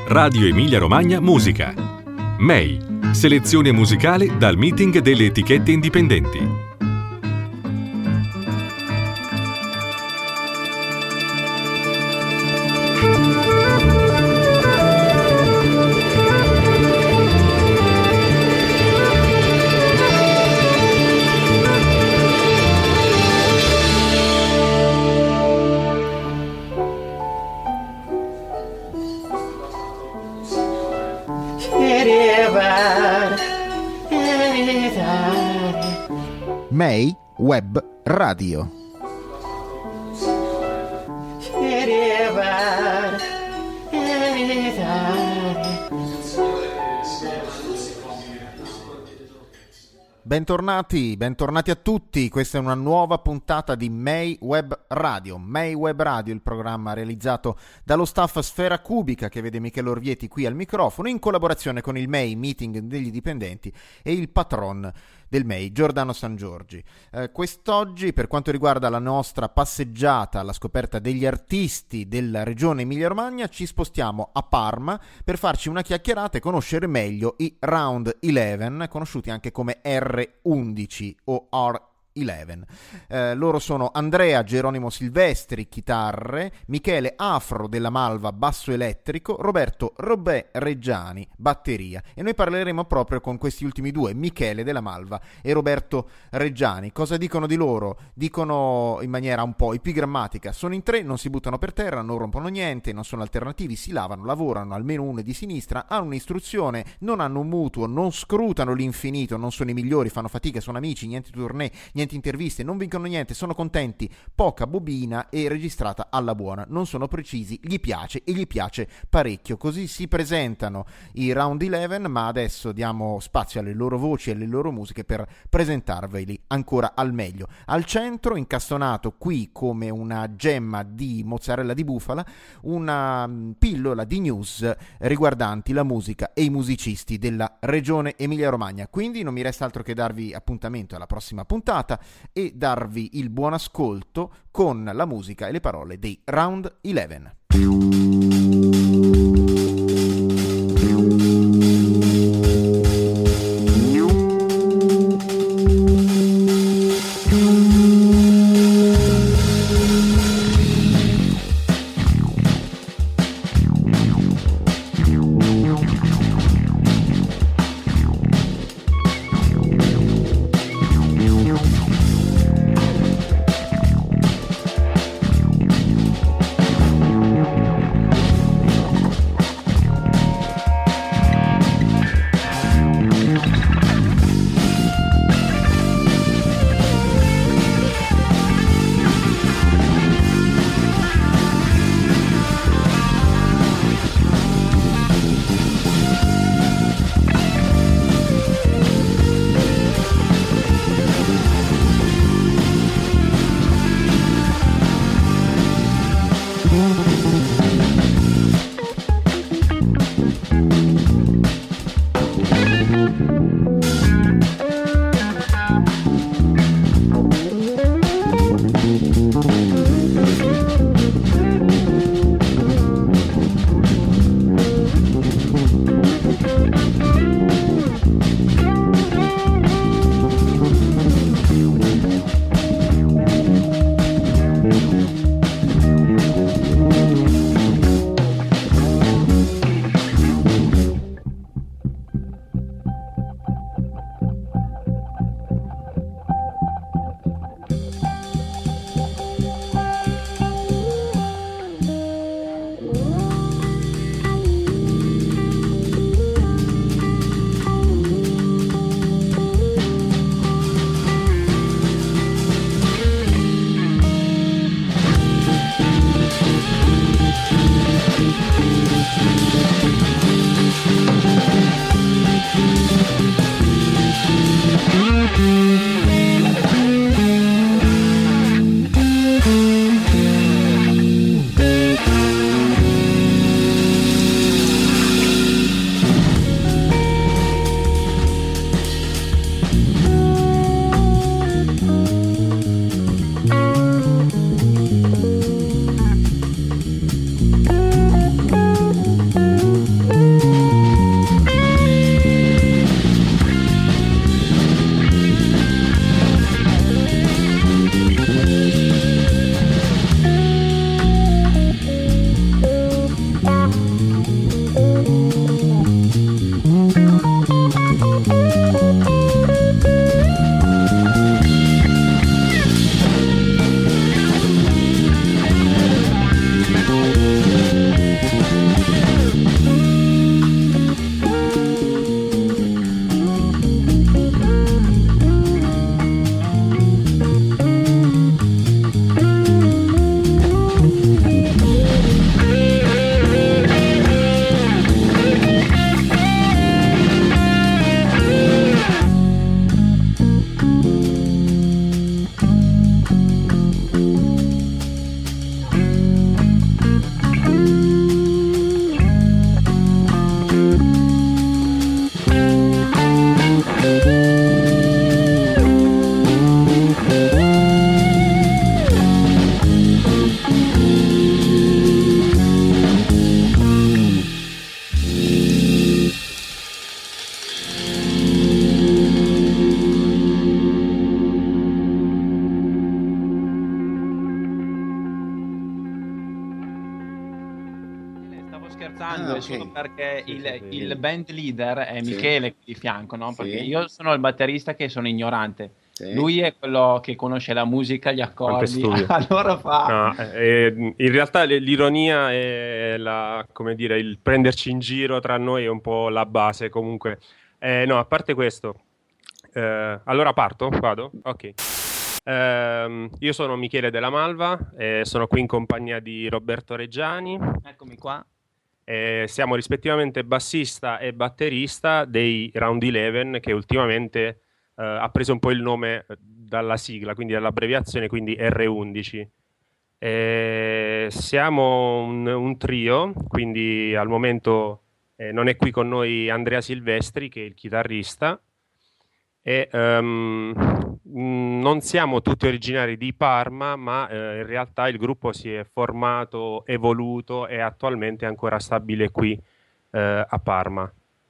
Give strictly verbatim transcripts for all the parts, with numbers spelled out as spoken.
Radio Emilia Romagna Musica. M E I, selezione musicale dal meeting delle etichette indipendenti. M E I Web Radio. Bentornati, bentornati a tutti, questa è una nuova puntata di M E I Web Radio. M E I Web Radio, il programma realizzato dallo staff Sfera Cubica, che vede Michele Orvieti qui al microfono, in collaborazione con il M E I Meeting degli Dipendenti e il patron del M E I, Giordano Sangiorgi. Eh, quest'oggi, per quanto riguarda la nostra passeggiata alla scoperta degli artisti della regione Emilia-Romagna, ci spostiamo a Parma per farci una chiacchierata e conoscere meglio i Round undici, conosciuti anche come R undici o R undici. Eh, loro sono Andrea Geronimo Silvestri, chitarre, Michele Afro della Malva, basso elettrico, Roberto Robè Reggiani, batteria. E noi parleremo proprio con questi ultimi due, Michele della Malva e Roberto Reggiani. Cosa dicono di loro? Dicono in maniera un po' epigrammatica: sono in tre, non si buttano per terra, non rompono niente, non sono alternativi, si lavano, lavorano, almeno uno è di sinistra, hanno un'istruzione, non hanno un mutuo, non scrutano l'infinito, non sono i migliori, fanno fatica, sono amici, niente tournée, niente interviste, non vincono niente, sono contenti, poca bobina e registrata alla buona, non sono precisi, gli piace e gli piace parecchio. Così si presentano i Round undici, ma adesso diamo spazio alle loro voci e alle loro musiche per presentarveli ancora al meglio. Al centro, incastonato qui come una gemma di mozzarella di bufala, una pillola di news riguardanti la musica e i musicisti della regione Emilia-Romagna. Quindi non mi resta altro che darvi appuntamento alla prossima puntata e darvi il buon ascolto con la musica e le parole dei Round undici. We'll be right back. stavo scherzando, Ah, è solo ok. perché Sì, il, sì, sì, il sì. band leader è Sì. Michele qui di fianco, no? Sì. Perché io sono il batterista che sono ignorante. Sì. Lui è quello che conosce la musica, gli Quanto è accordi, studio. allora fa... No, eh, in realtà l- l'ironia è la, come dire, il prenderci in giro tra noi è un po' la base comunque. Eh, no, a parte questo, eh, allora parto? Vado? Ok. Ehm, io sono Michele Della Malva, e sono qui in compagnia di Roberto Reggiani. Eccomi qua. Eh, siamo rispettivamente bassista e batterista dei Round Eleven, che ultimamente eh, ha preso un po' il nome dalla sigla, quindi dall'abbreviazione, quindi R undici. Eh, siamo un, un trio, quindi al momento eh, non è qui con noi Andrea Silvestri, che è il chitarrista, e ehm, mh, non siamo tutti originari di Parma, ma eh, in realtà il gruppo si è formato, evoluto e attualmente è ancora stabile qui eh, a Parma.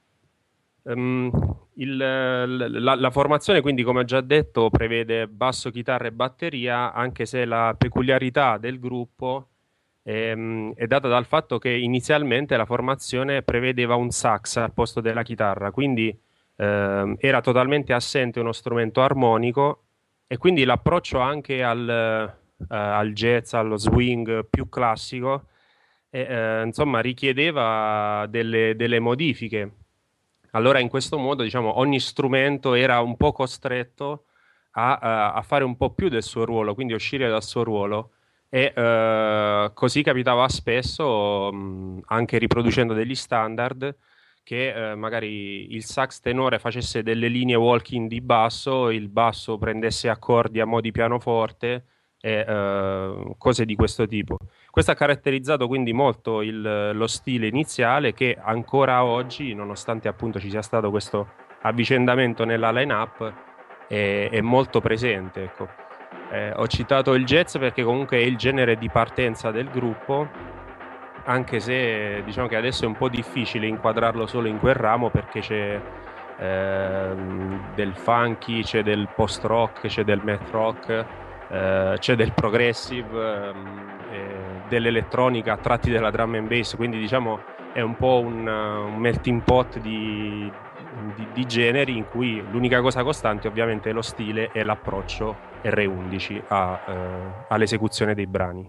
Um, il- la, la formazione, quindi, come ho già detto, prevede basso, chitarra e batteria, anche se la peculiarità del gruppo ehm, è data dal fatto che inizialmente la formazione prevedeva un sax al posto della chitarra, quindi ehm, era totalmente assente uno strumento armonico, e quindi l'approccio anche al, eh, al jazz, allo swing più classico, eh, eh, insomma, richiedeva delle, delle modifiche. Allora, in questo modo, diciamo, ogni strumento era un po' costretto a, a- a fare un po' più del suo ruolo, quindi uscire dal suo ruolo. E eh, così capitava spesso, mh, anche riproducendo degli standard, che eh, magari il sax tenore facesse delle linee walking di basso, il basso prendesse accordi a mo' di pianoforte e eh, cose di questo tipo. Questo ha caratterizzato quindi molto il- lo stile iniziale, che ancora oggi, nonostante appunto ci sia stato questo avvicendamento nella line-up, è, è molto presente, ecco. Eh, ho citato il jazz perché comunque è il genere di partenza del gruppo, anche se diciamo che adesso è un po' difficile inquadrarlo solo in quel ramo, perché c'è ehm, del funky, c'è del post-rock, c'è del math rock, eh, c'è del progressive, ehm, eh, dell'elettronica a tratti della drum and bass, quindi diciamo è un po' un, uh, un melting pot di, di- di generi, in cui l'unica cosa costante ovviamente è lo stile e l'approccio R undici a, eh, all'esecuzione dei brani.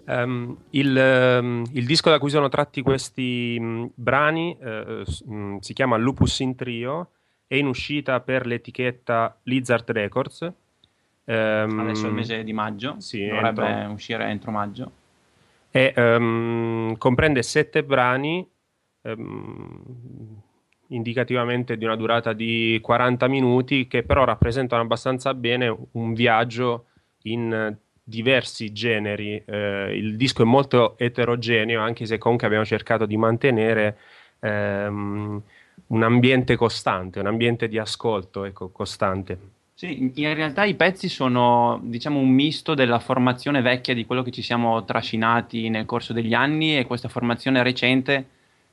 Um, il, um, il disco da cui sono tratti questi um, brani uh, um, si chiama Lupus in Trio, è in uscita per l'etichetta Lizard Records. Um, Adesso è il mese di maggio, sì, dovrebbe entro... uscire entro maggio. E um, comprende sette brani, um, indicativamente di una durata di quaranta minuti, che però rappresentano abbastanza bene un viaggio in diversi generi. Eh, il disco è molto eterogeneo, anche se comunque abbiamo cercato di mantenere ehm, un ambiente costante, un ambiente di ascolto, ecco, costante. Sì, in realtà i pezzi sono, diciamo, un misto della formazione vecchia di quello che ci siamo trascinati nel corso degli anni e questa formazione recente,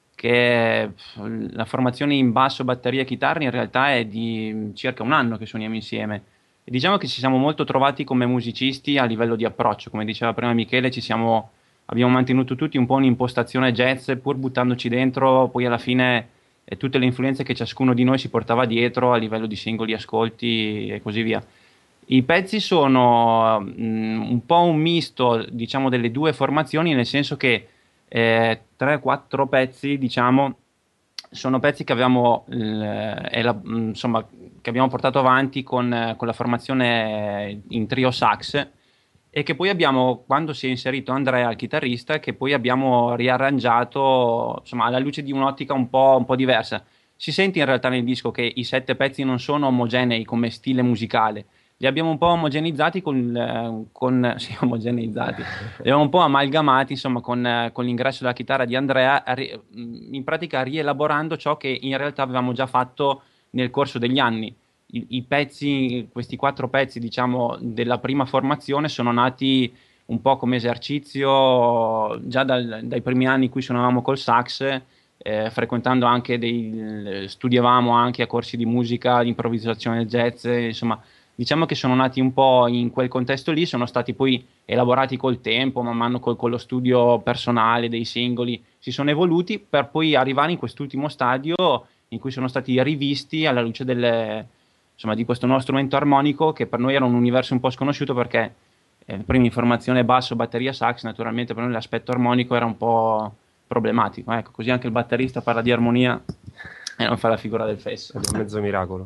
che la formazione in basso, batteria e chitarra in realtà è di circa un anno che suoniamo insieme. E diciamo che ci siamo molto trovati come musicisti a livello di approccio, come diceva prima Michele, ci siamo, abbiamo mantenuto tutti un po' un'impostazione jazz, pur buttandoci dentro, poi alla fine eh, tutte le influenze che ciascuno di noi si portava dietro a livello di singoli ascolti e così via. I pezzi sono mh, un po' un misto, diciamo, delle due formazioni, nel senso che eh, tre quattro pezzi, diciamo, sono pezzi che abbiamo, eh, ela- insomma, che abbiamo portato avanti con, con la formazione in trio sax, e che poi abbiamo, quando si è inserito Andrea, il chitarrista, che poi abbiamo riarrangiato, insomma, alla luce di un'ottica un po', un po' diversa. Si sente in realtà nel disco che i sette pezzi non sono omogenei come stile musicale. Li abbiamo un po' omogenizzati con, con sì, omogeneizzati. Li abbiamo un po' amalgamati, insomma, con, con l'ingresso della chitarra di Andrea, in pratica rielaborando ciò che in realtà avevamo già fatto nel corso degli anni. I, i pezzi, questi quattro pezzi, diciamo, della prima formazione sono nati un po' come esercizio già dal, dai primi anni in cui suonavamo col sax, eh, frequentando anche dei, studiavamo anche a corsi di musica, di improvvisazione jazz, insomma. Diciamo che sono nati un po' in quel contesto lì, sono stati poi elaborati col tempo, man mano col, con lo studio personale dei singoli, si sono evoluti per poi arrivare in quest'ultimo stadio in cui sono stati rivisti alla luce delle, insomma, di questo nuovo strumento armonico, che per noi era un universo un po' sconosciuto, perché eh, prima in formazione basso, batteria, sax, naturalmente per noi l'aspetto armonico era un po' problematico. Ecco, così anche il batterista parla di armonia e non fa la figura del fesso. È un mezzo miracolo.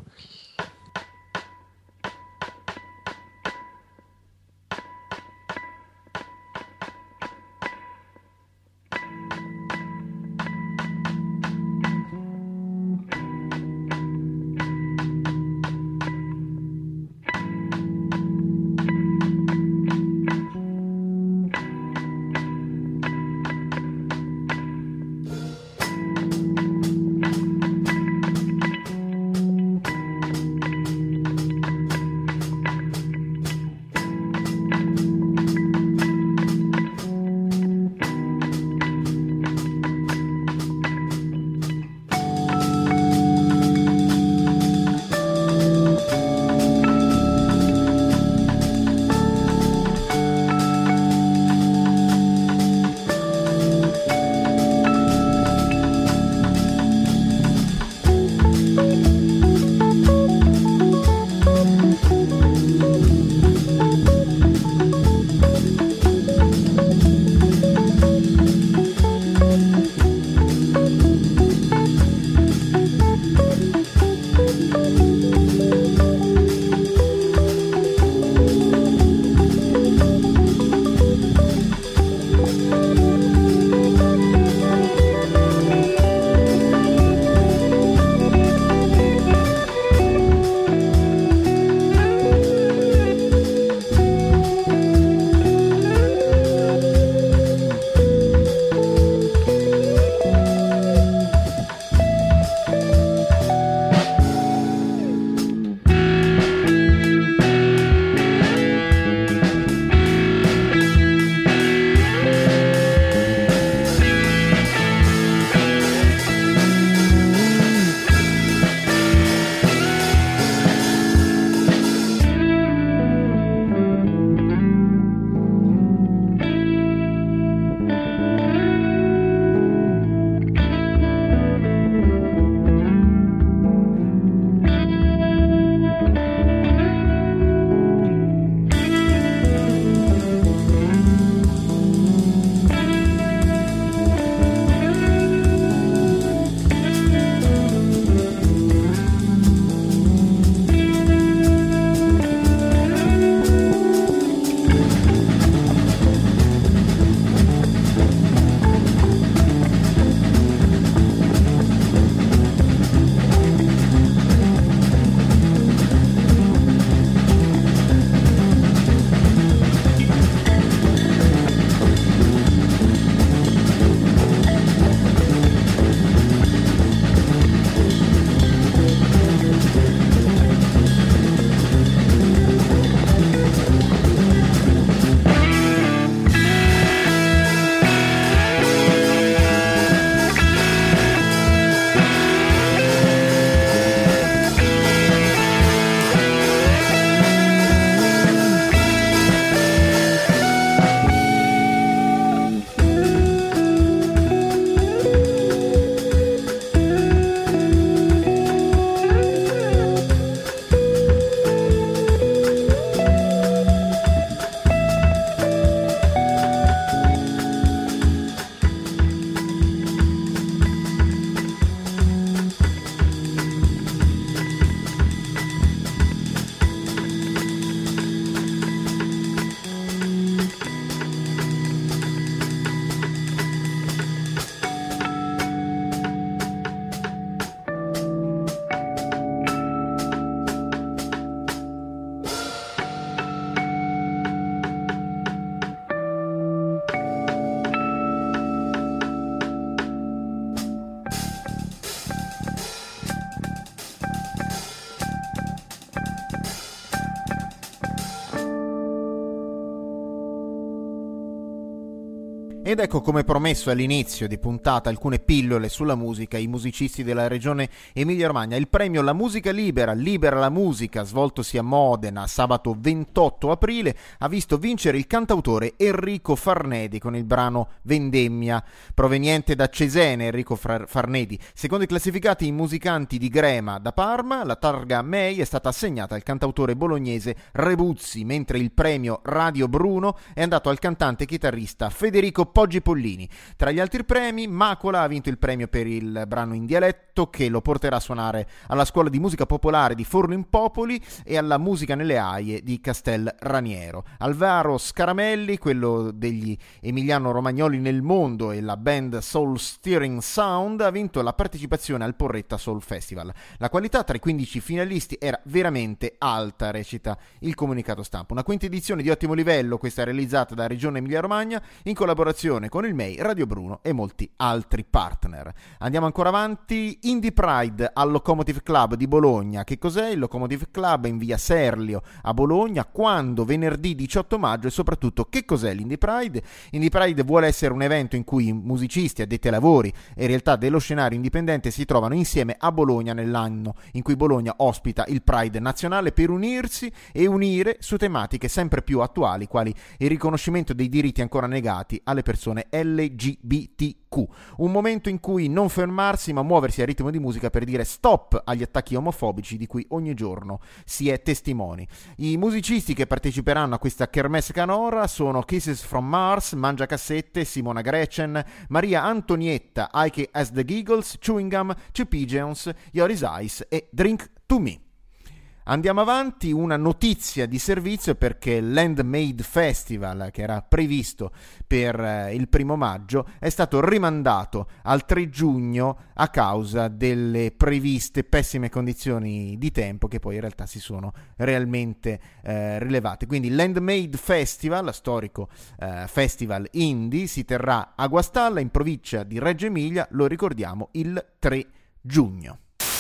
Ed ecco, come promesso all'inizio di puntata, alcune pillole sulla musica, i musicisti della regione Emilia-Romagna. Il premio La Musica Libera, Libera la Musica, svoltosi a Modena sabato ventotto aprile, ha visto vincere il cantautore Enrico Farnedi con il brano Vendemmia, proveniente da Cesena. Enrico Farnedi, secondo i classificati i musicanti di Grema da Parma, la targa May è stata assegnata al cantautore bolognese Rebuzzi, mentre il premio Radio Bruno è andato al cantante e chitarrista Federico Poggi Pollini. Tra gli altri premi, Macola ha vinto il premio per il brano in dialetto, che lo porterà a suonare alla Scuola di Musica Popolare di Forno in Popoli e alla Musica nelle Aie di Castel Raniero. Alvaro Scaramelli, quello degli Emiliano Romagnoli nel mondo e la band Soul Steering Sound, ha vinto la partecipazione al Porretta Soul Festival. La qualità tra i quindici finalisti era veramente alta, recita il comunicato stampa. Una quinta edizione di ottimo livello, questa realizzata da Regione Emilia Romagna in collaborazione con il M E I, Radio Bruno e molti altri partner. Andiamo ancora avanti. Indie Pride al Locomotive Club di Bologna. Che cos'è il Locomotive Club in via Serlio a Bologna? Quando? Venerdì diciotto maggio. E soprattutto, che cos'è l'Indie Pride? Indie Pride vuole essere un evento in cui musicisti, addetti ai lavori e in realtà dello scenario indipendente si trovano insieme a Bologna nell'anno in cui Bologna ospita il Pride nazionale, per unirsi e unire su tematiche sempre più attuali, quali il riconoscimento dei diritti ancora negati alle persone L G B T Q. Un momento in cui non fermarsi ma muoversi a ritmo di musica per dire stop agli attacchi omofobici di cui ogni giorno si è testimoni. I musicisti che parteciperanno a questa kermesse canora sono Kisses from Mars, Mangiacassette, Simona Gretchen, Maria Antonietta, Ike as the Giggles, Chewing Gum, Two Pigeons, Yoris Ice e Drink to Me. Andiamo avanti, una notizia di servizio, perché l'Handmade Festival, che era previsto per eh, il primo maggio, è stato rimandato al tre giugno a causa delle previste pessime condizioni di tempo che poi in realtà si sono realmente eh, rilevate. Quindi l'Handmade Festival, storico eh, festival indie, si terrà a Guastalla in provincia di Reggio Emilia, lo ricordiamo, il tre giugno.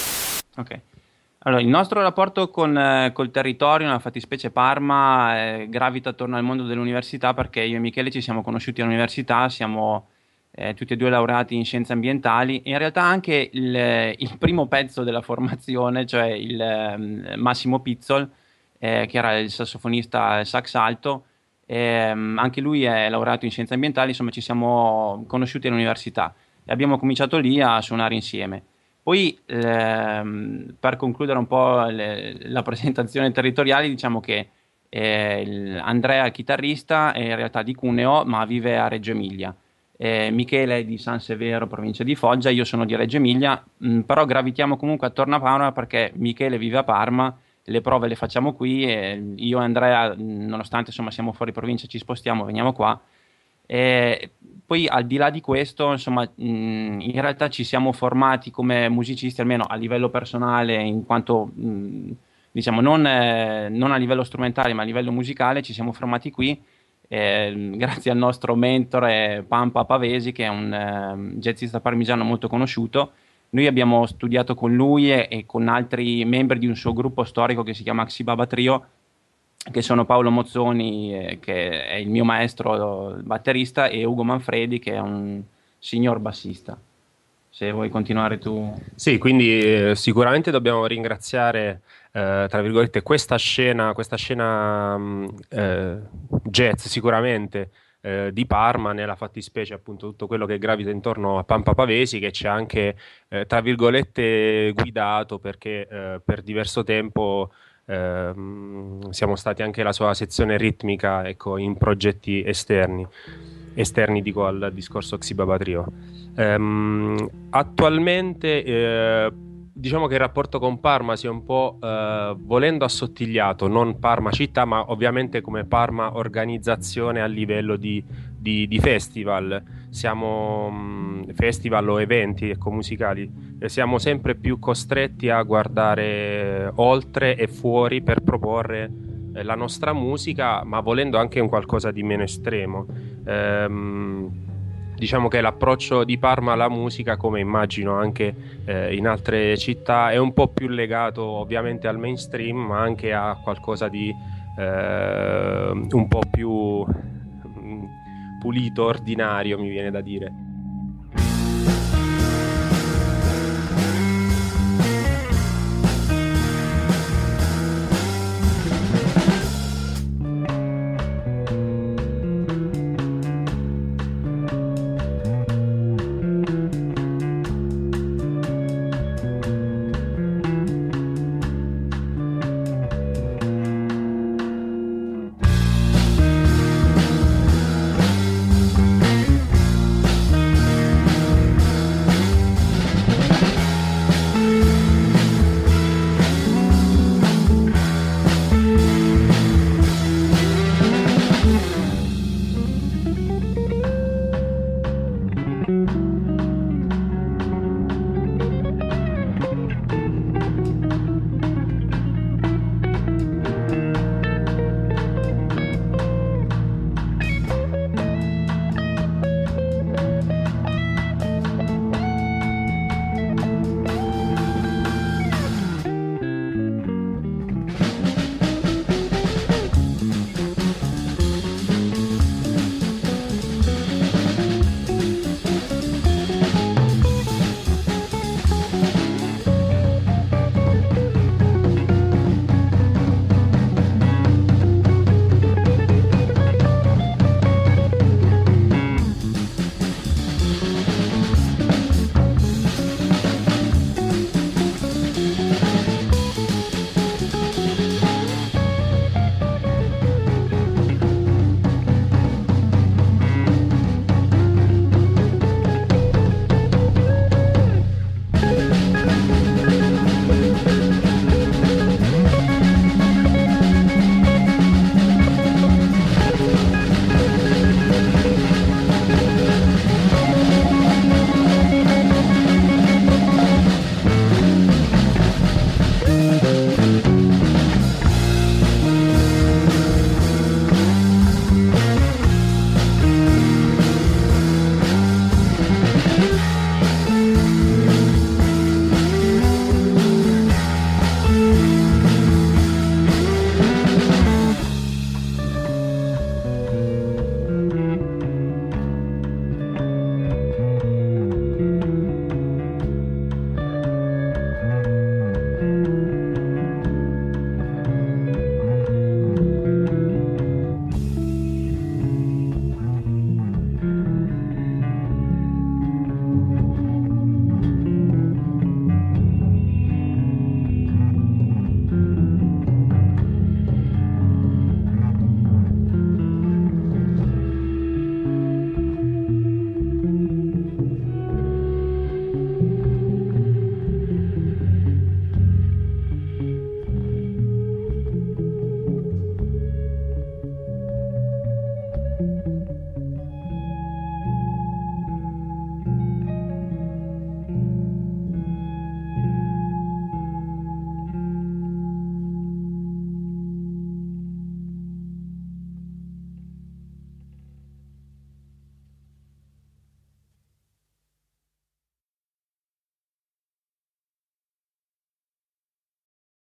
Ok. Allora, il nostro rapporto con eh, col territorio, nella fattispecie Parma, eh, gravita attorno al mondo dell'università, perché io e Michele ci siamo conosciuti all'università, siamo eh, tutti e due laureati in scienze ambientali, e in realtà anche il, il primo pezzo della formazione, cioè il eh, Massimo Pizzol, eh, che era il sassofonista sax alto, eh, anche lui è laureato in scienze ambientali, insomma ci siamo conosciuti all'università e abbiamo cominciato lì a suonare insieme. Poi, ehm, per concludere un po' le, la presentazione territoriale, diciamo che eh, il Andrea è il chitarrista, è in realtà di Cuneo, ma vive a Reggio Emilia. Eh, Michele è di San Severo, provincia di Foggia, io sono di Reggio Emilia, mh, però gravitiamo comunque attorno a Parma perché Michele vive a Parma, le prove le facciamo qui e io e Andrea, nonostante insomma siamo fuori provincia, ci spostiamo, veniamo qua. E poi al di là di questo, insomma, mh, in realtà ci siamo formati come musicisti, almeno a livello personale, in quanto mh, diciamo non, eh, non a livello strumentale ma a livello musicale, ci siamo formati qui eh, grazie al nostro mentore Pampa Pavesi, che è un eh, jazzista parmigiano molto conosciuto. Noi abbiamo studiato con lui e, e con altri membri di un suo gruppo storico che si chiama Xibaba Trio, che sono Paolo Mozzoni, eh, che è il mio maestro il batterista, e Ugo Manfredi, che è un signor bassista. Se vuoi continuare tu. Sì, quindi eh, sicuramente dobbiamo ringraziare eh, tra virgolette questa scena, questa scena mh, eh, jazz sicuramente eh, di Parma, nella fattispecie appunto tutto quello che gravita intorno a Pampa Pavesi, che ci ha anche eh, tra virgolette guidato, perché eh, per diverso tempo Eh, siamo stati anche la sua sezione ritmica, ecco, in progetti esterni esterni dico al discorso Xibaba Trio. Ehm, attualmente eh, diciamo che il rapporto con Parma si è un po' eh, volendo assottigliato, non Parma città ma ovviamente come Parma organizzazione a livello di, di, di festival. Siamo mh, festival o eventi, ecco, musicali, e siamo sempre più costretti a guardare oltre e fuori per proporre eh, la nostra musica, ma volendo anche un qualcosa di meno estremo. Ehm, diciamo che l'approccio di Parma alla musica, come immagino anche eh, in altre città, è un po' più legato ovviamente al mainstream, ma anche a qualcosa di eh, un po' più pulito, ordinario, mi viene da dire.